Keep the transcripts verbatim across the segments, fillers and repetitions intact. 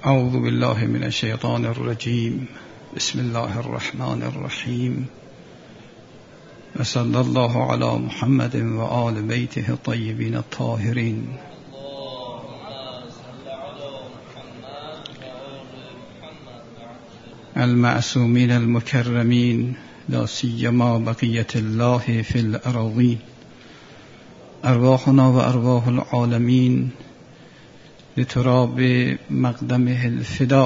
اعوذ بالله من الشیطان الرجیم. بسم الله الرحمن الرحیم. و صلی الله علی محمد و آل بیته الطیبین الطاهرین. المعصومین المکرمین، لا سیما بقیة الله فی الأراضین. ارواحنا و ارواح العالمین لتراب مقدمه الفداء.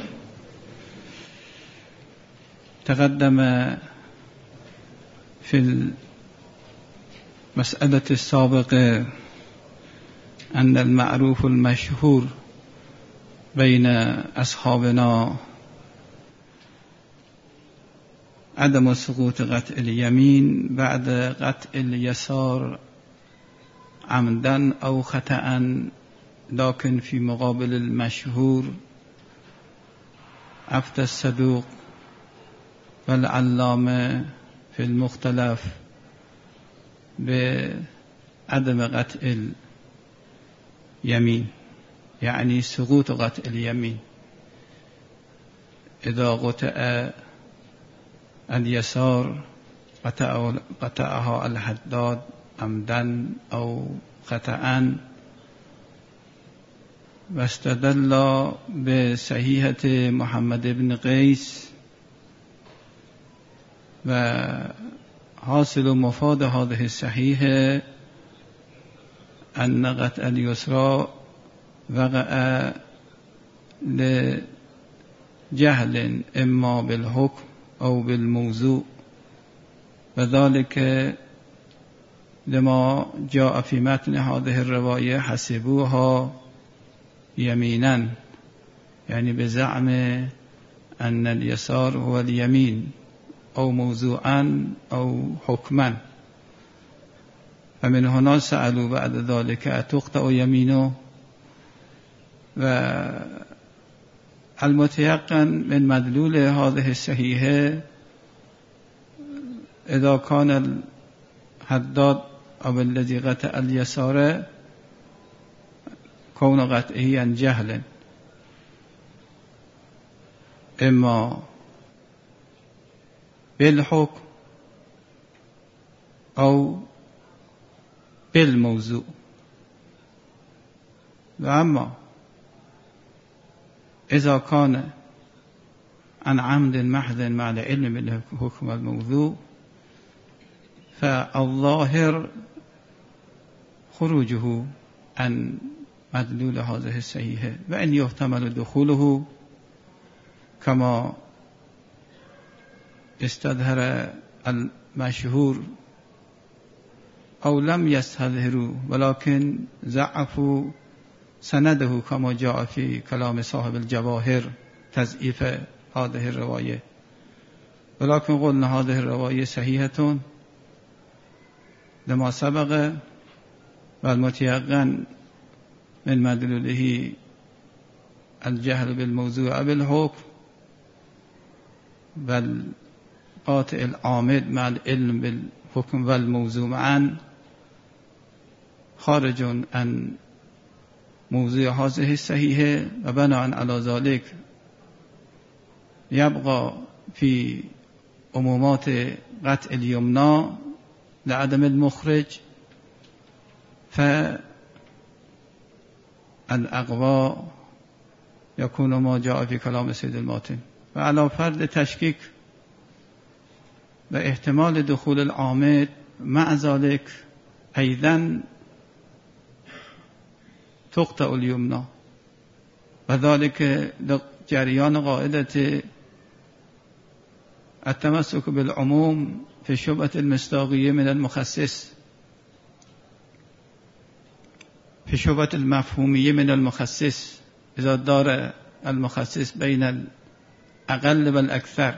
تقدم في المسألة السابقة أن المعروف المشهور بين أصحابنا عدم سقوط قطع اليمين بعد قطع اليسار عمدا أو خطأ، لكن في مقابل المشهور أفتى الصدوق والعلامة في المختلف بعدم قطع اليمين، يعني سقوط قطع اليمين إذا قطع اليسار قطعها الحداد عمدا أو خطأ. واستدل بصحيحة محمد بن قيس، وحاصل مفاد هذه الصحيحة أن قطع اليسرى وقع لجهل إما بالحكم أو بالموضوع، وذلك لما جاء في متن هذه الرواية حسبوها يمينا، يعني بزعم أن اليسار هو اليمين أو موضوعا أو حكما. فمن هنا سألوا بعد ذلك أتقطع يمينه؟ والمتيقن من مدلول هذه الصحيحة إذا كان الحداد أو الذي قطع اليسار كون قطعه عن جهل، إما بالحكم أو بالموضوع. وأما إذا كان عن عمد محض مع العلم بالحكم والموضوع فالظاهر خروجه عن مدلول هذه الصحيحة، وإن يحتمل دخوله كما استظهر المشهور أو لم يستظهروا ولكن ضعفوا سنده كما جاء في كلام صاحب الجواهر تضعيف هذه الرواية، ولكن قلنا هذه الرواية صحيحة لما سبق، والمتيقن من مدلوله الجهل بالموضوع بالحكم، والقاطع العامد مع العلم بالحكم والموضوع معا خارج عن موضوع هذه الصحيحة. وبناء على ذلك يبقى في عمومات قطع اليمنى لعدم المخرج، فالأقوى يكون ما جاء في كلام سيد الماتن. وعلى فرض تشكيك باحتمال دخول العامد مع ذلك أيضا تقطع اليمنى، وذلك جريان قاعدة التمسك بالعموم في شبهة المصداقية من المخصص، في شبهة المفهومية من المخصص. إذا دار المخصص بين الأقل والأكثر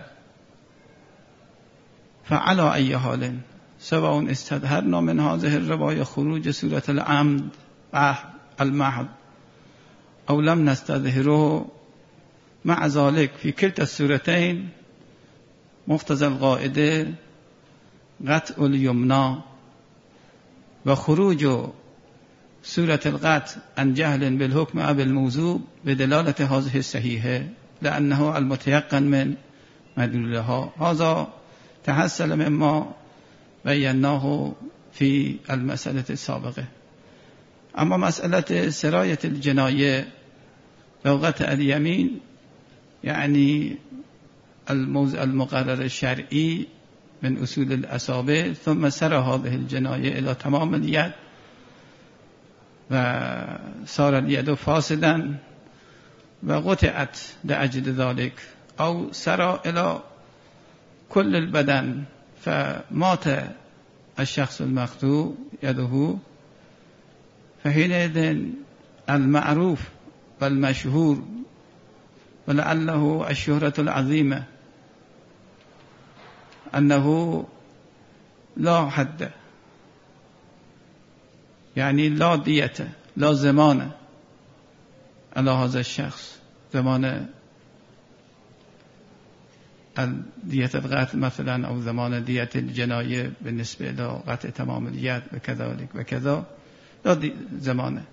فعلى أي حال سواء استظهرنا من هذه الرواية خروج سورة العمد المحض أو لم نستظهره، مع ذلك في كلتا السورتين مقتضى القاعدة قطع اليمنى وخروج صورة القطع عن جهل بالحكم أو بالموضوع بدلالة هذه الصحيحة لأنه المتيقن من مدلولها. هذا تحصل مما بيناه في المسألة السابقة. أما مسألة سراية الجناية لغة اليمين يعني المقرر الشرعي من أصول الأصابع، ثم سرى هذه الجناية إلى تمام اليد وصار اليد فاسدا وقطعت لأجل ذلك، أو سرى إلى كل البدن فمات الشخص المقطوع يده، فحينئذ المعروف والمشهور ولعله الشهرة العظيمة أنه لا حد، يعني لا دية لا زمان على هذا الشخص، زمان دية القتل مثلا أو زمان دية الجناية بالنسبة إلى قطع تمام اليد وكذلك وكذا لا زمانه.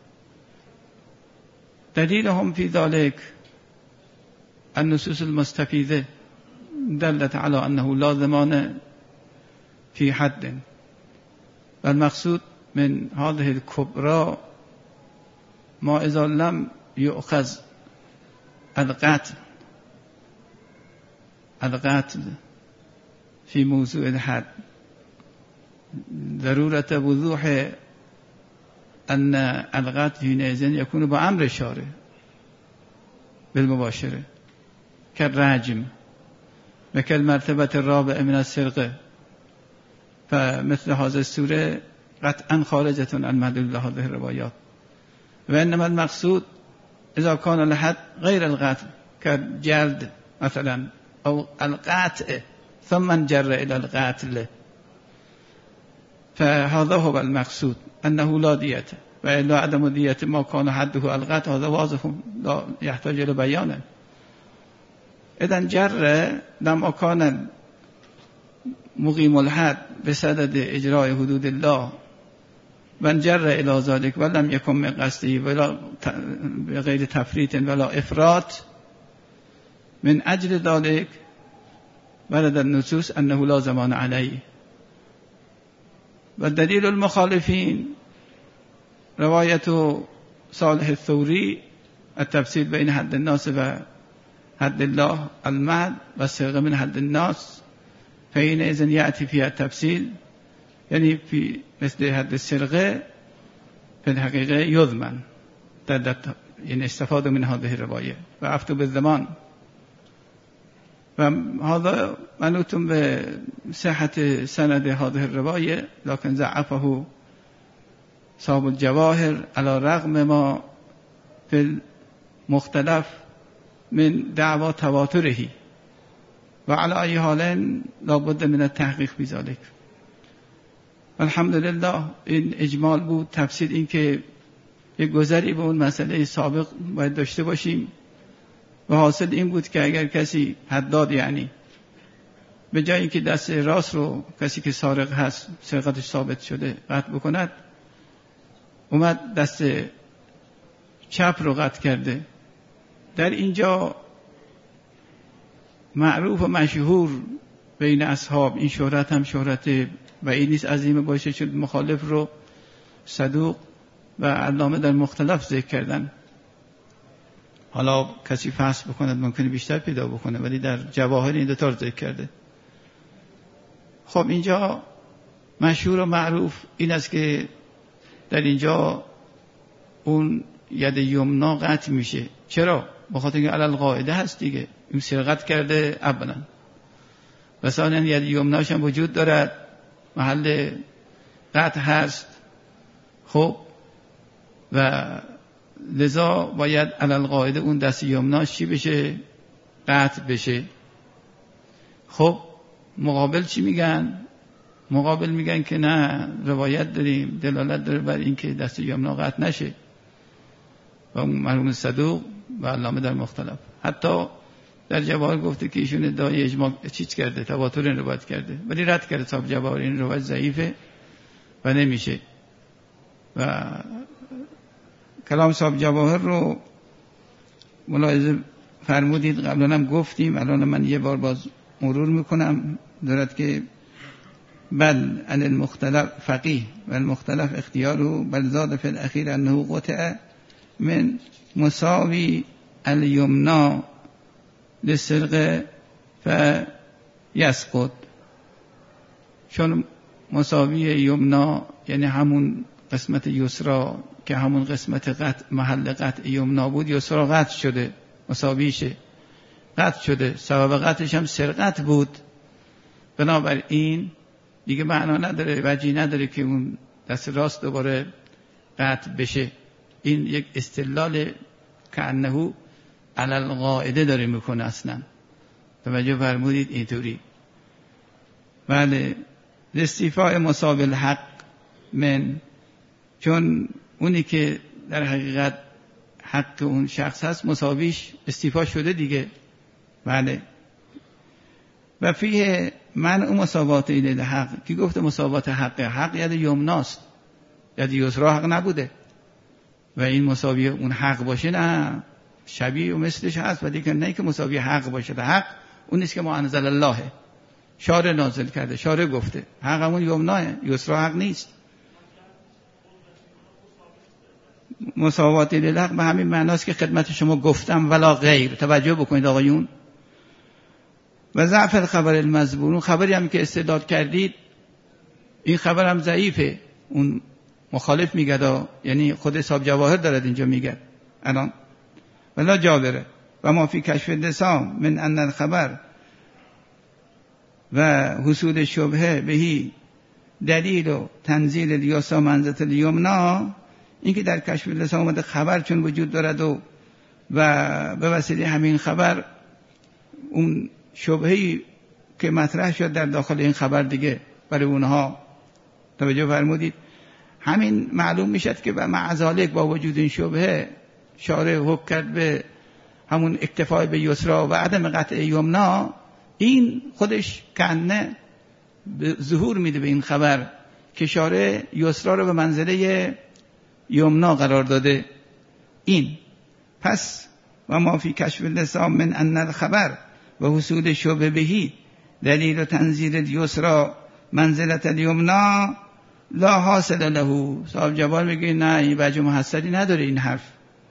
دليلهم في ذلك النصوص المستفيدة دلت على أنه لا زمان في حد، والمقصود من هذه الكبرى ما إذا لم يؤخذ القتل القتل في موضوع الحد ضرورة وضوح أن القتل حينئذ يكون بأمر الشارع بالمباشرة كالرجم وكالمرتبة الرابعة من السرقة، فمثل هذا السورة قطعا خارجة عن مدلول هذه الروايات. وإنما المقصود إذا كان الحد غير القتل كالجلد مثلا أو القطع ثم انجر إلى القتل، فهذا هو المقصود أنه لا دية، وإلا عدم دية ما كان حده القتل هذا واضح لا يحتاج إلى بيان. إذن جر لما كان مقيم الحد بسبب إجراء حدود الله وانجر إلى ذلك ولم يكن من قصده ولا بغير تفريط ولا إفراط، من أجل ذلك ورد النصوص أنه لا زمان عليه. والدليل المخالفين رواية صالح الثوري التفسير بين حد الناس وحد الله المعد والسرقة من حد الناس، فحينئذ يأتي فيها التفسير يعني في مثل حد السرقة في الحقيقة يضمن، يعني استفادوا من هذه الرواية وعفتوا بالزمان. فهذا منوط بصحة سند هذه الرواية، لكن ضعفه صاحب الجواهر على الرغم ما في المختلف من دعوى تواتره، وعلى أي حال لابد من التحقيق بذلك. الحمد لله این اجمال بود. تفسیر این که یک گذری به اون مسئله سابق باید داشته باشیم و حاصل این بود که اگر کسی حداد یعنی به جایی که دست راست رو کسی که سارق هست سرقتش ثابت شده قطع بکند، اومد دست چپ رو قطع کرده، در اینجا معروف و مشهور بین اصحاب، این شهرت هم شهرت و این نیست عظیم باشه شد مخالف رو صدوق و علامه در مختلف ذکر کردن. حالا کسی فحص بکند ممکنه بیشتر پیدا بکنه، ولی در جواهر این دوتا رو ذکر کرده. خب اینجا مشهور و معروف این است که در اینجا اون ید یمنا قطع میشه. چرا؟ بخاطر اینکه علل قاعده هست دیگه، این سرقت کرده اولا و ثانیا ید یمناش هم وجود دارد، محل قطع هست. خب و لذا باید علل قاعده اون دست یمناش چی بشه؟ قطع بشه. خب مقابل چی میگن؟ مقابل میگن که نه، روایت داریم دلالت داره بر این که دست یمنا قطع نشه، و اون مرحوم صدوق و علامه در مختلف. حتی در جواهر گفته که ایشون ادعای اجماع چیز کرده، تواتر این روایت کرده، ولی رد کرده صاحب جواهر این روایت ضعیفه و نمیشه. و کلام صاحب جواهر رو ملاحظه فرمودید، قبلا هم گفتیم، الان من یه بار باز مرور میکنم. دارد که بل عن المختلف فقیه و المختلف اختیاره بل زاد فی الاخیر انه قطع من مساوی الیمنا للسرقه فیسقط. چون مساوی یمنا یعنی همون قسمت یسرا که همون قسمت قطع محل قطع یمنا بود، یسرا قطع شده، مساویشه قطع شده، سبب قطعش هم سرقت بود. بنابراین دیگه معنا نداره، وجهی نداره که اون دست راست دوباره قطع بشه. این یک استدلال کأنه علی القاعده داره میکنه. اصلا توجه فرمودید اینطوری. بله، استیفاء مساوی الحق من، چون اونی که در حقیقت حق اون شخص هست مساویش استیفا شده دیگه. بله. و فیه من اون مساوات ایل حق کی گفته مساوات حق؟ حق ید یمناست، ید یسرا حق نبوده و این مساوی اون حق باشه نه، شبیه و مثلش هست، ولی که نه که مساوی حق باشه. حق اون نیست که ما انزل الله شارع نازل کرده، شارع گفته. حق همون یمناه، یسرا حق نیست. مساوات ایل حق به همین معناست که خدمت شما گفتم ولا غیر. توجه بکنید آقایون. و ضعف الخبر المزبور، خبری هم که استدلال کردید این خبر هم ضعیفه. اون مخالف میگه، یعنی خود صاحب جواهر دارد اینجا میگه الان. ولا جابره و ما فی کشف اللسان من ان الخبر و حصول شبهه بهی دلیل و تنزیل الیسا منزلت الیمنا. این که در کشف اللسان اومده خبر چون وجود دارد و و به وسیله همین خبر اون شبهه‌ای که مطرح شد در داخل این خبر دیگه برای اونها. توجه فرمودید. همین معلوم میشد که مع ذالک با وجود این شبهه شارع حکم کرد به همون اکتفای به یسرا و عدم قطع یمنا. این خودش کنه ظهور میده به این خبر که شارع یسرا رو به منزله یمنا قرار داده. این پس و ما فی کشف اللسان من ان الخبر و حصول شبه بهی دلیل و تنزیل الیسرا منزلت الیمنا لا حاصل له. صاحب جواب میگه نه، این وجه محصلی نداره این حرف.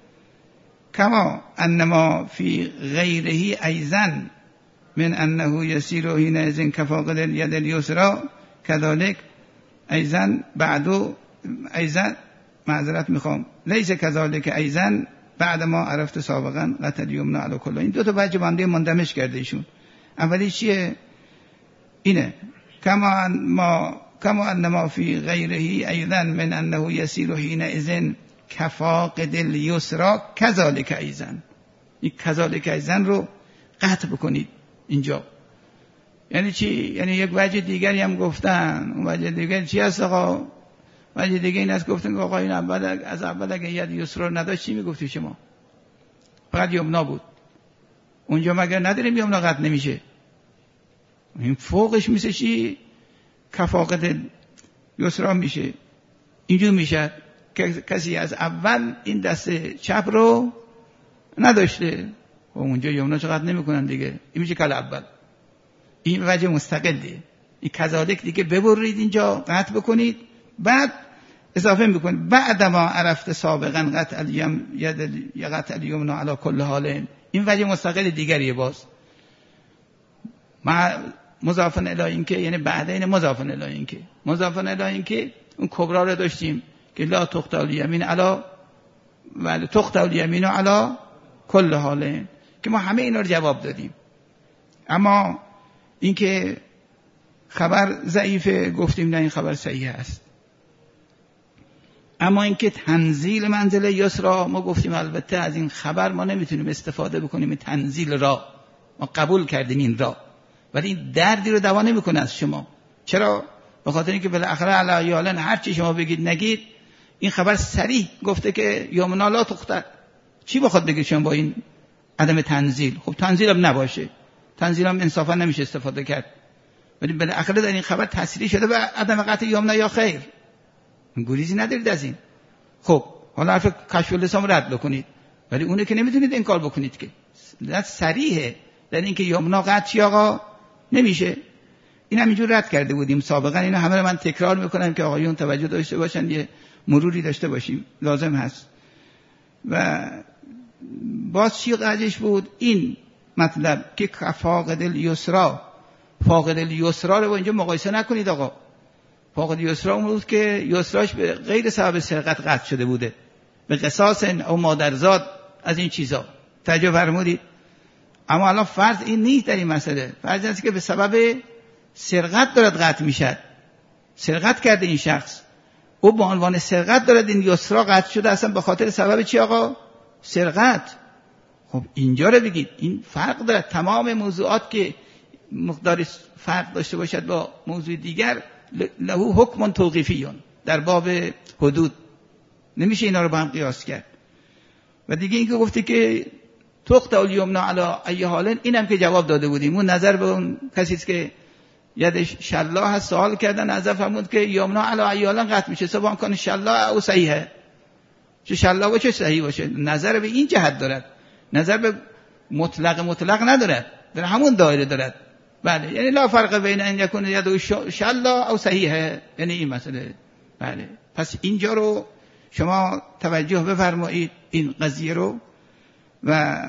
کما انما فی غیره ایضا من انه یسیر حینئذ کفاقد الید الیسرا کذالک ایضا بعدو ایضا معذرت میخوام لیس کذالک ایضا بعد ما عرفت سابقا قطع الیمنا علی کل. این دو تا وجه بنده مندمج کرده ایشون. اولی چیه؟ اینه کما ما کما انما فی غیره ایضا من انه یسیر حینئذ کفاقد الیسرا کذالک ایضا. این کذالک ایضا رو قطع بکنید اینجا. یعنی چی؟ یعنی یک وجه دیگری هم گفتن. اون وجه دیگری چی هست آقا؟ وجه دیگه این است گفتن که آقا این اول از اول اگه ید یسرا نداشت چی میگفتی شما؟ فقط یمنا بود. اونجا مگر نداریم یمنا قطع نمیشه؟ این فوقش میشه چی؟ کفاقد یسرا میشه. اینجور میشه که کسی از اول این دست چپ رو نداشته و اونجا یمنا چقدر نمیکنن دیگه. این میشه کل اول. این وجه مستقلیه. این کذالک دیگه ببرید اینجا قطع بکنید، بعد اضافه میکنید بعد ما عرفت سابقا قطع الیم ید قطع الیمنا علی کل حال. این وجه مستقل دیگریه. باز ما مضافن الی این که یعنی بعد این مضافن الی این که مضافن الی این که اون کبرا رو داشتیم که لا تخت الیمین علی ولی تخت الیمین علی کل حال، که ما همه اینا رو جواب دادیم. اما این که خبر ضعیفه گفتیم نه، این خبر صحیح است. اما اینکه تنزیل منزله یسرا ما گفتیم البته از این خبر ما نمیتونیم استفاده بکنیم. تنزیل را ما قبول کردیم این را، ولی این دردی رو دوا نمیکنه از شما. چرا؟ به خاطر اینکه بالاخره علی یالن هر چی شما بگید نگید این خبر صریح گفته که یمنا لا تخت. چی بخواد بگید شما با این عدم تنزیل؟ خب تنزیل هم نباشه، تنزیل هم انصافا نمیشه استفاده کرد، ولی بالاخره در این خبر تصریح شده به عدم قطع یمنا یا خیر. گریزی ندارید از این. خب حالا حرف کشف اللسان رد بکنید، ولی اونه که نمیتونید انکار بکنید که نه صریحه در اینکه یمنا قطعی آقا نمیشه. این همینجور رد کرده بودیم سابقا. اینو همه رو من تکرار میکنم که آقایون توجه داشته باشن، یه مروری داشته باشیم، لازم هست. و باز چی قضیش بود؟ این مطلب که فاقد الیسرا، فاقد الیسرا رو با اینجا مقایسه نکنید آقا. فاقد الیسرا اون بود که یسراش به غیر سبب سرقت قطع شده بوده، به قصاص او مادرزاد از این چیزا. توجه فرمودید؟ اما الان فرض این نیست در این مسئله. فرض است که به سبب سرقت دارد قطع میشد، سرقت کرده این شخص، او به عنوان سرقت دارد این یسرا قطع شده، اصلا به خاطر سبب چی آقا؟ سرقت. خب اینجا رو بگید این فرق داره. تمام موضوعات که مقدار فرق داشته باشد با موضوع دیگر له حکم توقیفیون در باب حدود، نمیشه اینا رو با هم قیاس کرد. و دیگه این که گفته که تقطع الیمنا علی ای حال، اینم که جواب داده بودیم. اون نظر به اون کسی است که یدش شلا هست سوال کردن، نظر فرمود که یمنا علی ای حال قطع میشه سواء کان شلا او صحیحه، چه شلا باشه صحیح باشه. نظر به این جهت دارد، نظر به مطلق مطلق ندارد، در همون دایره دارد. بله، یعنی لا فرق بین ان یکون ید شلا او صحیحه، یعنی این مسئله. بله، پس اینجا رو شما توجه بفرمایید این قضیه رو. و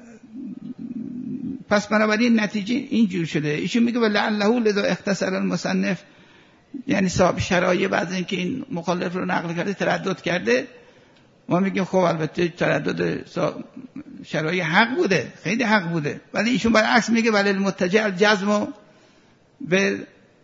پس بنابراین نتیجه اینجور شده. ایشون میگه ولعله لذا اختصر المصنف، یعنی صاحب شرایع بعد اینکه این مخالف رو نقل کرده تردد کرده. ما میگیم خب البته تردد شرایع حق بوده، خیلی حق بوده، ولی ایشون برعکس میگه ولی المتجه الجزم به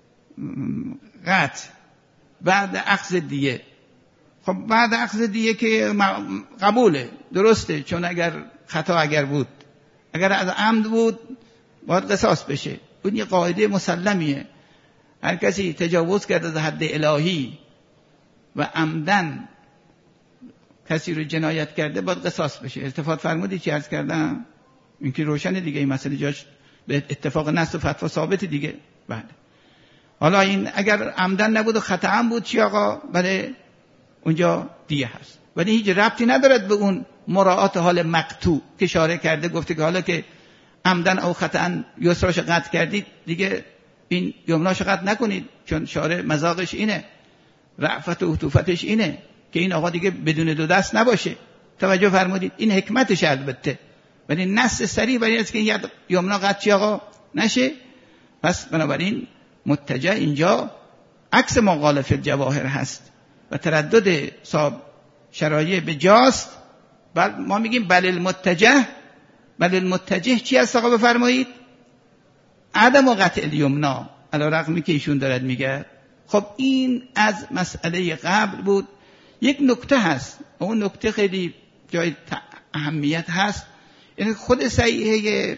قطع بعد اخذ دیه. خب بعد اخذ دیه که قبوله، درسته، چون اگر خطا اگر بود، اگر از عمد بود باید قصاص بشه. اون یه قاعده مسلمیه، هر کسی تجاوز کرده از حد الهی و عمدن کسی رو جنایت کرده باید قصاص بشه. التفات فرمودی چی عرض کردم؟ این که روشنه دیگه، این مسئله جاش به اتفاق نص و فتوا ثابت دیگه. بله، حالا این اگر عمدن نبود و خطا بود چی آقا؟ بله اونجا دیگه هست، ولی هیچ ربطی ندارد به اون مراعات حال مقطوع که شارع کرده. گفته که حالا که عمدن او خطا یسراش قطع کردید دیگه این یمناش قطع نکنید، چون شارع مذاقش اینه، رأفت و عطوفتش اینه که این آقا دیگه بدون دو دست نباشه. توجه فرمودید؟ این حکمتش البته، ولی نص صریح برای است که یمنا قطعی آقا نشه. پس بنابراین متجه اینجا عکس ما قال فی الجواهر هست و تردد صاحب شرایع به جاست. بل ما میگیم بل المتجه، بل المتجه چی هست آقا بفرمایید؟ عدم قطع الیمنا، علی رغمی که ایشون دارد میگه. خب این از مسئله قبل بود. یک نکته هست، اون نکته خیلی جای اهمیت هست. یعنی خود صحیحه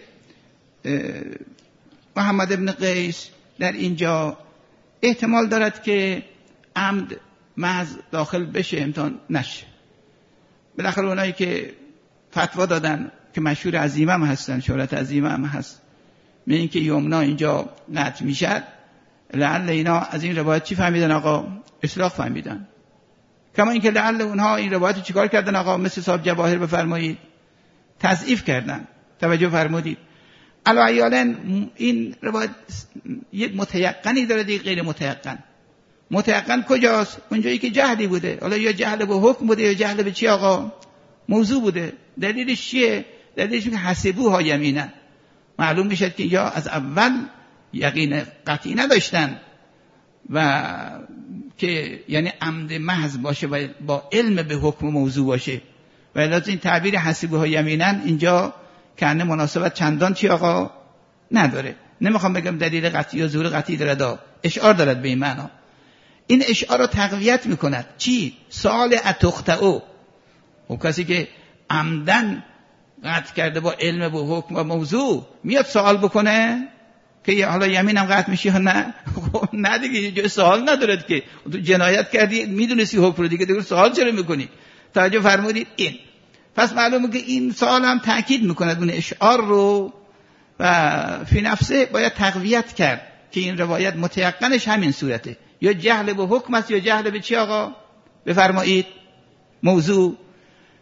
محمد ابن قیس در اینجا احتمال دارد که عمد محض داخل بشه، امتحان نشه. بالاخره اونایی که فتوا دادن که مشهور عظیمه هم هستن، شهرت عظیمه هم هست، می این که یمنا اینجا قطع میشد، لعل اینا از این روایت چی فهمیدن آقا؟ اصلاح فهمیدن. کما اینکه لعل اونها این روایت چیکار کردن آقا؟ مثل صاحب جواهر بفرمایید تضعیف کردن. توجه فرمودید؟ علیالاً این روایت یک متیقنی داره، دیگه غیر متیقن. متیقن کجاست؟ اونجایی که جهلی بوده، حالا یا جهل به حکم بوده یا جهل به چی آقا؟ موضوع بوده. دلیلش چیه؟ دلیلش که حسبوها یمینا، معلوم میشه که یا از اول یقین قطعی نداشتن و که یعنی عمد محض باشه و با علم به حکم موضوع باشه، و لازم این تعبیر حسبوها یمینا اینجا کنه مناسبت چندان چی آقا نداره. نمیخوام بگم دلیل قطعی یا ظهور قطعی داره، اشعار دارد به این معنا. این اشعار رو تقویت میکند. چی؟ سؤال اتختعو، و کسی که عمدن قطع کرده با علم به حکم و موضوع میاد سوال بکنه که حالا یمینم قطع میشه یا نه؟ نه دیگه، جای سوال ندارد که تو جنایت کردی میدونستی حکم رو، دیگه دیگه سوال چرا میکنی؟ توجه فرمودید؟ این پس معلومه که این سوال هم تاکید میکند اون اشعار رو و فی نفسه باید تقویت کرد که این روایت متیقنش همین صورته، یا جهل به حکم است یا جهل به چی آقا؟ بفرمایید موضوع.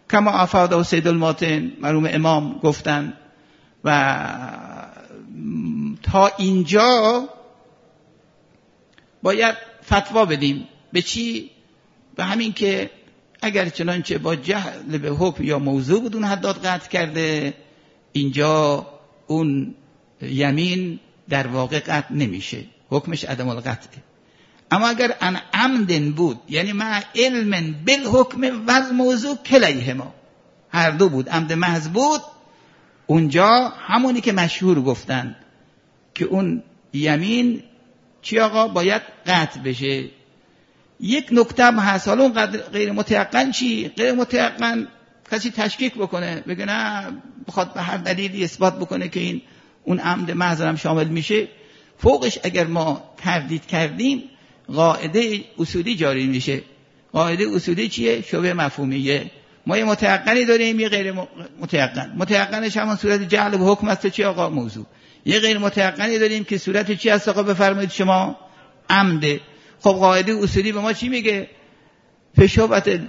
کما افاده سید الماتن مرحوم امام گفتن. و تا اینجا باید فتوا بدیم به چی؟ به همین که اگر چنانچه با جهل به حکم یا موضوع بدون حداد قطع کرده، اینجا اون یمین در واقع قطع نمیشه، حکمش عدم القطعه. اما اگر ان عمدن بود، یعنی مع علم بالحکم و موضوع کلیهما، هر دو بود، عمد محض بود، اونجا همونی که مشهور گفتن که اون یمین چی آقا باید قطع بشه. یک نکته هم هست، حالا اون غیر متیقن چی؟ غیر متیقن کسی تشکیک بکنه بگه نه بخواد به هر دلیلی اثبات بکنه که این اون عمد محض هم شامل میشه، فوقش اگر ما تردید کردیم قاعده اصولی جاری میشه. قاعده اصولی چیه؟ شبه مفهومیه. ما یه متیقنی داریم، یه غیر متیقن. متیقنش همون صورت جعل به حکم است چی آقا؟ موضوع. یه غیر متیقنی داریم که صورت چی است آقا؟ بفرمایید شما عمده. خب قاعده اصولی به ما چی میگه؟ فشوبت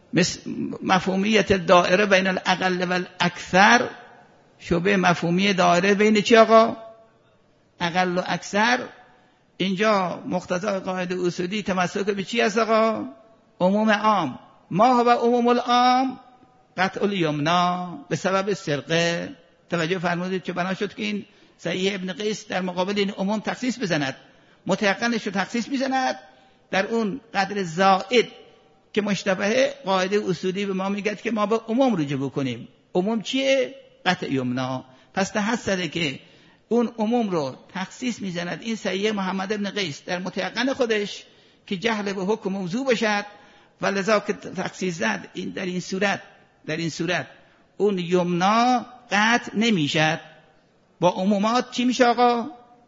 مفهومیت دائره بین الاقل و الاکثر، شبه مفهومی دائره بین چی آقا؟ اقل و اکثر. اینجا مقتضای قاعده اصولی تمسک به چی است آقا؟ عموم عام. ما هو عموم العام قطع الیمنا به سبب سرقه. توجه فرمودید چه بنا شد که این صحیح ابن قیس در مقابل این عموم تخصیص بزند، متیقنش رو تخصیص میزند در اون قدر زائد که مشتبه. قاعده اصولی به ما میگه که ما به عموم رجوع بکنیم. عموم چیه؟ قطع یمنا. پس تحصله که اون عموم رو تخصیص میزند این صحیح محمد ابن قیس در متیقن خودش که جهل به حکم موضوع باشد، و لذا که تخصیص زد این در این صورت در این صورت اون یمنا قطع نمیشد. با عمومات چی میشه آقا؟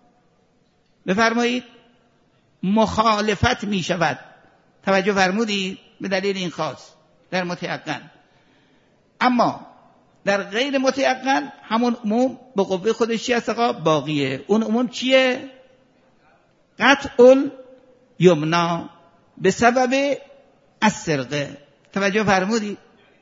بفرمایید مخالفت میشود. توجه فرمودید؟ به دلیل این خاص در متیقن. اما در غیر متیقن همون عموم به قوه خودش چی هست آقا؟ باقیه. اون عموم چیه؟ قطع الیمنا به سبب السرقه. توجه فرمودید؟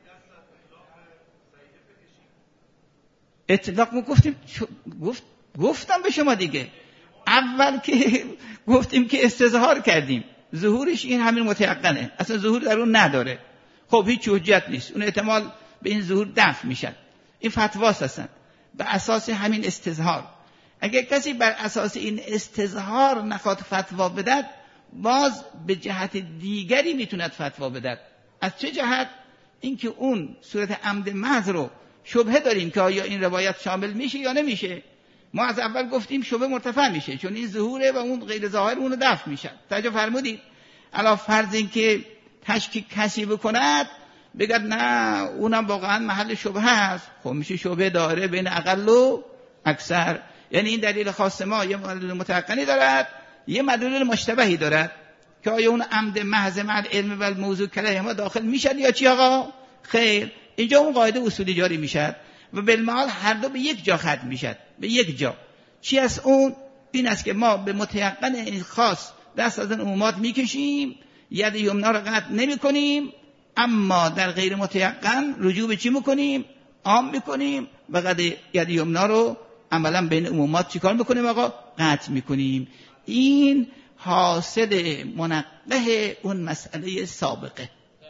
اطلاق ما گفتیم گفت گفتم به شما دیگه اول که گفتیم که استظهار کردیم، ظهورش این همین متیقنه، اصلا ظهور در اون نداره. خب هیچ حجت نیست، اون احتمال به این ظهور دفع میشن. این فتواست هستن به اساس همین استظهار. اگر کسی بر اساس این استظهار نخواد فتوا بدد، باز به جهت دیگری میتوند فتوا بدد. از چه جهت؟ اینکه اون صورت عمد محض رو شبهه داریم که آیا این روایت شامل میشه یا نمیشه. ما از اول گفتیم شبهه مرتفع میشه چون این ظهوره و اون غیر ظاهر اون رو دفع میشن. توجه فرمودید؟ علاوه فرض این که تشکیک کسی بکند بگد نه اونم واقعا محل شبهه است، خب میشه شبهه داره بین اقل و اکثر. یعنی این دلیل خاص ما یه مدلول متعقنی دارد، یه مدلول مشتبهی دارد که آیا اون عمد محض مع علم و موضوع کلیه ما داخل میشد یا چی آقا؟ خیر. اینجا اون قاعده اصولی جاری میشد و بالمعال هر دو به یک جا ختم میشد، به یک جا. چی از اون؟ این است که ما به متیقن این خاص دست از این عمومات میکشیم، ید یمنا رو قطع نمی کنیم، اما در غیر متیقن رجوع به چی میکنیم؟ عام میکنیم و قد ید یمنا رو عملا بین عمومات چیکار میکنیم آقا؟ قطع میکنیم. این حاصل منقه اون مسئله سابقه.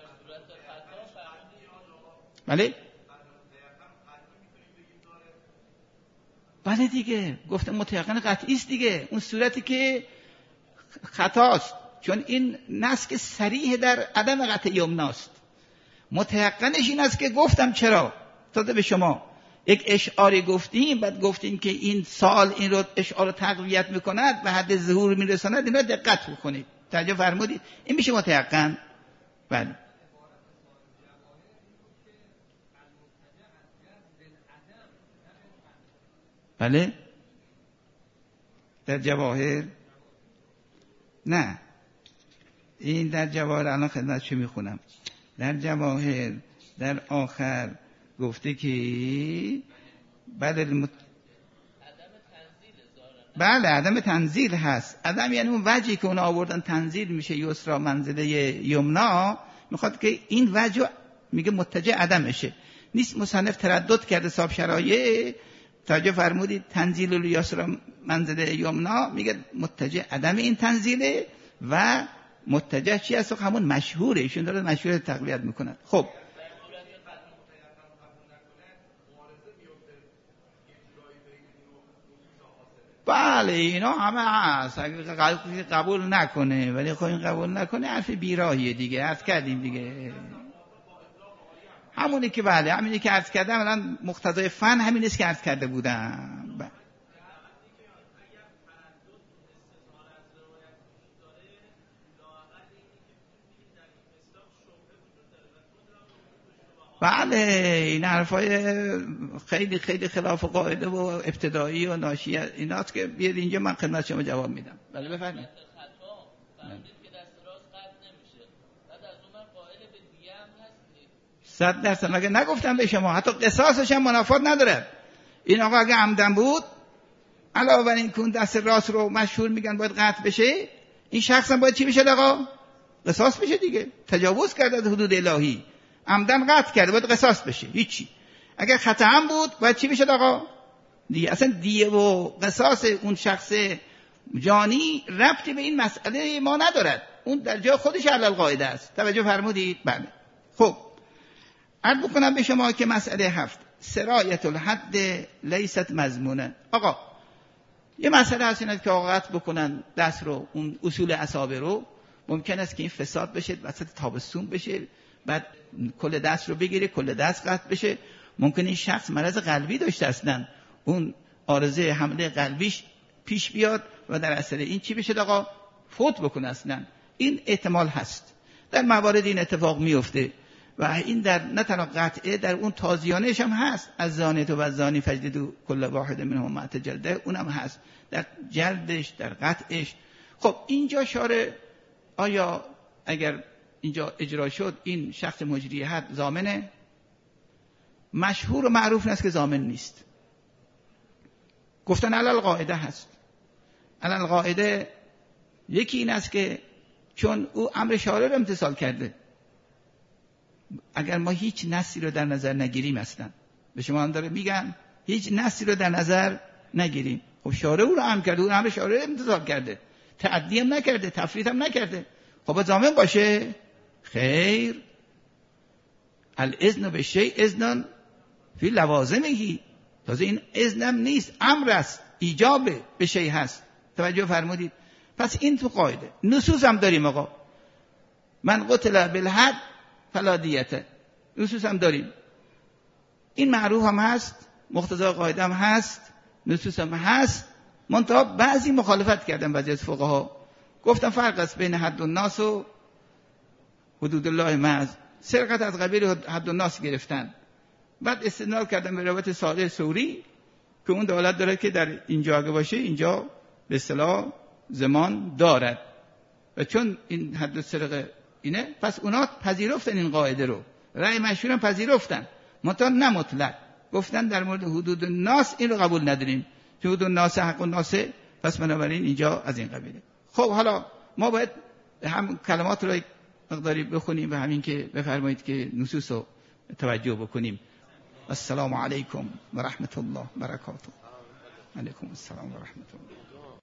بله؟ بله دیگه، گفتم متیقن قطعی است دیگه، اون صورتی که خطاست، چون این نص که صریح در عدم قطع یمناست. متیقنش این است که گفتم چرا داده به شما یک اشعاری گفتیم، بعد گفتیم که این سال این رو اشعار رو تقویت میکند و حد ظهور میرساند، این رو دقت بکنید. توجه فرمودید؟ این میشه متیقن. بله بله در جواهر نه، این در جواهر الان خدمت چه میخونم. در جواهر در آخر گفته که بله المت... بله عدم تنزیل هست. عدم یعنی اون وجهی که اون آوردن تنزیل میشه یسرا منزله یمنا، میخواد که این وجه میگه متجه عدمشه. نیست مصنف تردد کرده صاحب شرایع توجه فرمودید تنزیل الیسر منزل یمنا، میگه متجه عدم این تنزیله و متجه چی هست؟ همون مشهوره، ایشون داره مشهور تقویت میکنن. خب بله اینا همه هست، اگه قبول نکنه، ولی خب این قبول نکنه حرف بیراهیه دیگه. عرض کردیم دیگه همونی که بله همینی که عرض کردم الان مقتضای فن همین است که عرض کرده بودم. بله این حرفای خیلی خیلی خلاف قاعده و ابتدایی و ناشی ایناست که بیاد اینجا من خدمت شما جواب میدم. بله بفرمایید. صد درصد مگه نگفتم به شما حتی قصاصش هم منافات نداره. این آقا اگه عمدن بود علاوه بر این کون دست راست رو مشهور میگن باید قطع بشه، این شخص هم باید چی بشه آقا؟ قصاص بشه دیگه. تجاوز کرده از حدود الهی، عمدن قطع کرده باید قصاص بشه. هیچی. اگر خطا هم بود باید چی بشه آقا؟ دیگه اصلا دیه و قصاص اون شخص جانی ربطی به این مسئله ما ندارد، اون در جای خودش علل قاعده است. توجه فرمودید؟ بله. خب عرض بکنم به شما که مسئله هفت سرایت الحد لیست مضمونه. آقا یه مسئله هست اینه که آقا قطع بکنن دست رو، اون اصول اصابع رو، ممکن است که این فساد بشه، وسط تابستون بشه، بعد کل دست رو بگیره، کل دست قطع بشه. ممکن این شخص مرض قلبی داشته اصلا، اون عارضه حمله قلبیش پیش بیاد و در اثر این چی بشه آقا؟ فوت بکنه اصلا. این احتمال هست، در موارد این اتفاق میفته و این در نه تنها قطعه، در اون تازیانش هم هست، از زانیت و زانی فجلدوا کل واحد منهم مئة جلده، اونم هست در جلدش، در قطعش. خب اینجا شارع آیا اگر اینجا اجرا شد این شخص مجری حد ضامنه؟ مشهور و معروف است که ضامن نیست. گفتن علل قاعده هست. علل قاعده یکی این است که چون او امر شارع رو امتثال کرده، اگر ما هیچ نصی رو در نظر نگیریم، اصلا به شما هم داره میگم هیچ نصی رو در نظر نگیریم، خب شارع او رو امر کرده، او امر شارع رو امتثال کرده، تعدی هم نکرده، تفریط هم نکرده، خب ضامن باشه؟ خیر. الاذن به شیء اذن فی لوازمه، تازه این اذنم نیست، امر است، ایجاب به شیء هست. توجه فرمودید؟ پس این تو قاعده. نصوص هم داریم آقا، من قتل بالحد فلا دیته، نصوص هم داریم. این معروف هم هست، مقتضای قاعده هم هست، نصوص هم هست. منتها بعضی مخالفت کردن بعضی از فقها، گفتن فرق است بین حد الناس و حدود الله محض. سرقت از قبیل حد الناس گرفتن، بعد استدلال کردن به روایت صالح ثوری که اون دلالت داره که در اینجا اگه باشه اینجا به اصطلاح زمان دارد و چون این حد سرقه اینه، پس اونا پذیرفتن این قاعده رو، رأی مشهورم پذیرفتن، منتها نه مطلق. گفتن در مورد حدود الناس این رو قبول نداریم، که حدود الناس حق الناس، پس بنابراین اینجا از این قبیله. خب حالا ما باید هم کلمات رو مقداری بخونیم و همین که بفرمایید که نصوص رو توجه بکنیم. السلام علیکم و رحمت الله و برکاته. علیکم السلام و رحمت الله.